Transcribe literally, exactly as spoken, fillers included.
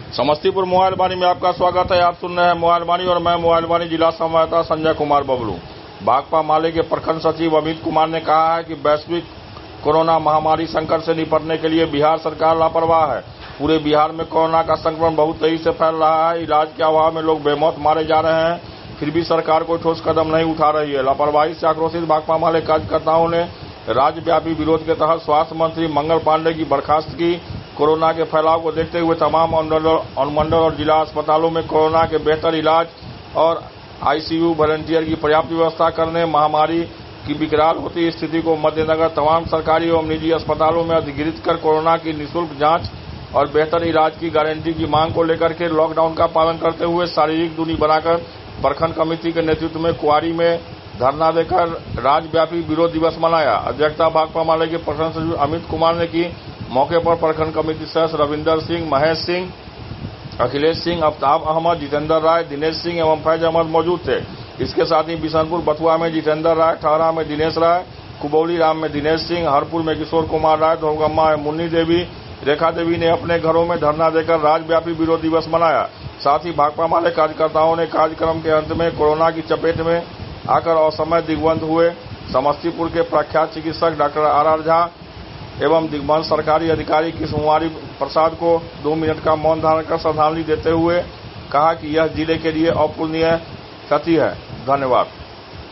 Samastipur mobile वाणी में आपका स्वागत है। आप सुन रहे हैं मोबाइल वाणी और मैं मोबाइल वाणी जिला संवाददाता संजय कुमार बबलू। भाकपा माले के प्रखंड सचिव अमित कुमार ने कहा है कि वैश्विक कोरोना महामारी संकट से निपटने के लिए बिहार सरकार लापरवाह है। पूरे बिहार में कोरोना का संक्रमण बहुत तेजी से फैल रहा है। इलाज के अभाव में लोग बेमौत मारे जा रहे हैं, फिर भी सरकार कोई ठोस कदम नहीं उठा रही है। लापरवाही से आक्रोशित भाकपा माले कार्यकर्ताओं ने राज्यव्यापी विरोध के तहत स्वास्थ्य मंत्री मंगल पांडे की बर्खास्त की। कोरोना के फैलाव को देखते हुए तमाम अनुमंडल और जिला अस्पतालों में कोरोना के बेहतर इलाज और आईसीयू वॉलंटियर की पर्याप्त व्यवस्था करने, महामारी की विकराल होती स्थिति को मद्देनजर तमाम सरकारी एवं निजी अस्पतालों में अधिग्रहित कर कोरोना की निःशुल्क जांच और बेहतर इलाज की गारंटी की मांग को लेकर के लॉकडाउन का पालन करते हुए शारीरिक दूरी बनाकर प्रखंड कमेटी के नेतृत्व में कुआरी में धरना देकर राज्यव्यापी विरोध दिवस मनाया। अध्यक्षता भाकपा माले के प्रखंड सचिव अमित कुमार ने की। मौके पर प्रखंड कमेटी सदस्य रविंदर सिंह, महेश सिंह, अखिलेश सिंह, अफ्ताब अहमद, जितेंद्र राय, दिनेश सिंह एवं फैज अहमद मौजूद थे। इसके साथ ही बिशनपुर बथुआ में जितेंद्र राय, ठहरा में दिनेश राय, कुबौली राम में दिनेश सिंह, हरपुर में किशोर कुमार राय, धोगम्मा में मुन्नी देवी, रेखा देवी ने अपने घरों में धरना देकर राज्यव्यापी विरोध दिवस मनाया। साथ ही भाकपा माले कार्यकर्ताओं ने कार्यक्रम के अंत में कोरोना की चपेट में आकर असमय दिग्बंध हुए समस्तीपुर के प्रख्यात चिकित्सक डॉक्टर आर आर झा एवं दिग्बंध सरकारी अधिकारी कृष्णकुमारी प्रसाद को दो मिनट का मौन धारण कर श्रद्धांजलि देते हुए कहा कि यह जिले के लिए अपूरणीय क्षति है। धन्यवाद।